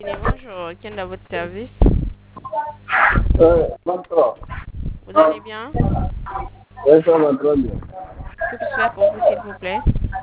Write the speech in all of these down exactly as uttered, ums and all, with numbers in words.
Bonjour, quel est votre service? Euh, vingt-trois. Vous allez bien? Oui, ça va très bien. Que puis-je faire pour vous, s'il vous plaît?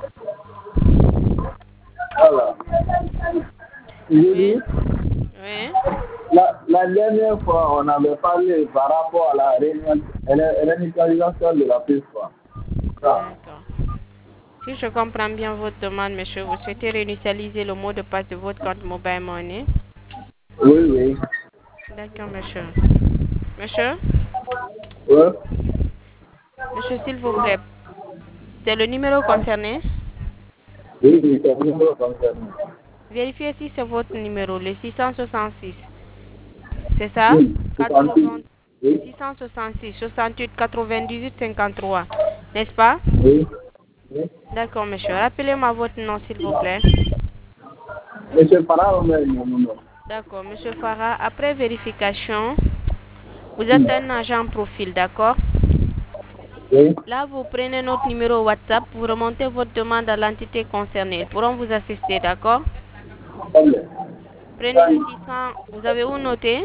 Voilà. Je Oui. dis, Oui. la, la dernière fois, on avait parlé par rapport à la réuni- réinitialisation de la piste. quoi. Ça. D'accord. Si je comprends bien votre demande, monsieur, vous souhaitez réinitialiser le mot de passe de votre compte Mobile Money? Oui, oui. D'accord, monsieur. Monsieur? Oui, Monsieur, s'il vous plaît. C'est le numéro concerné? oui, oui, c'est le numéro concerné. Vérifiez si c'est votre numéro, le six cent soixante-six. C'est ça? Oui, soixante-six. quatre-vingts, Oui, six cent soixante-six, soixante-huit, quatre-vingt-dix-huit, cinquante-trois. N'est-ce pas? oui. Oui. D'accord, monsieur. Rappelez-moi votre nom, s'il vous plaît. Monsieur Farah, on est mon nom. D'accord, monsieur Farah. Après vérification, vous Hmm. êtes un agent profil, d'accord? Oui. Là, vous prenez notre numéro WhatsApp, vous remontez votre demande à l'entité concernée. Ils pourront vous assister, d'accord? Très bien. Prenez le six cents. Vous avez où noté?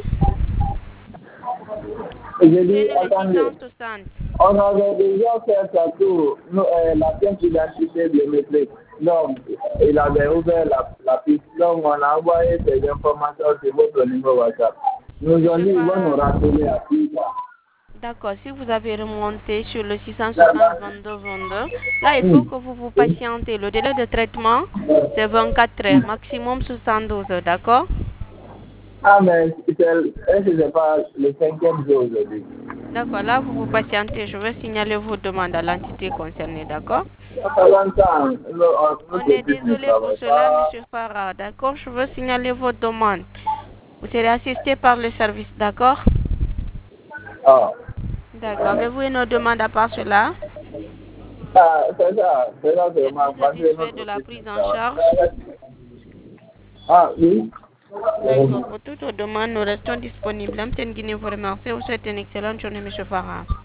J'ai dit, Prenez le attendez. six cent soixante. On avait déjà fait ça tout, nous, euh, la pièce d'identité biométrique. Donc, il avait ouvert la, la piste. Donc, on a envoyé ces informations sur votre numéro WhatsApp. Nous ont Monsieur dit, ils vont nous Farah. rappeler à plus tard. D'accord, si vous avez remonté sur le six cent soixante vingt-deux vingt-deux, là, il faut Hmm. que vous vous patientez. Le délai de traitement, c'est vingt-quatre heures, maximum soixante-douze heures, d'accord? Ah, mais c'est est-ce que c'est pas le cinquième jour aujourd'hui? D'accord, là, vous vous patientez. Je vais signaler vos demandes à l'entité concernée, d'accord? Ça fait longtemps, notre On notre est équipe ne désolé pour travaille cela, pas. monsieur Farah, d'accord? Je veux signaler vos demandes. Vous serez assisté par le service, d'accord? Ah, D'accord. Avez-vous une autre demande à part cela? ah c'est ça, c'est ça seulement Êtes-vous parce que satisfait notre de la équipe ne prise en travaille charge? pas. Ah, oui. D'accord. Pour toutes vos demandes, nous restons disponibles. M T N Guinée vous remercie. Vous souhaite une excellente journée, monsieur Farah.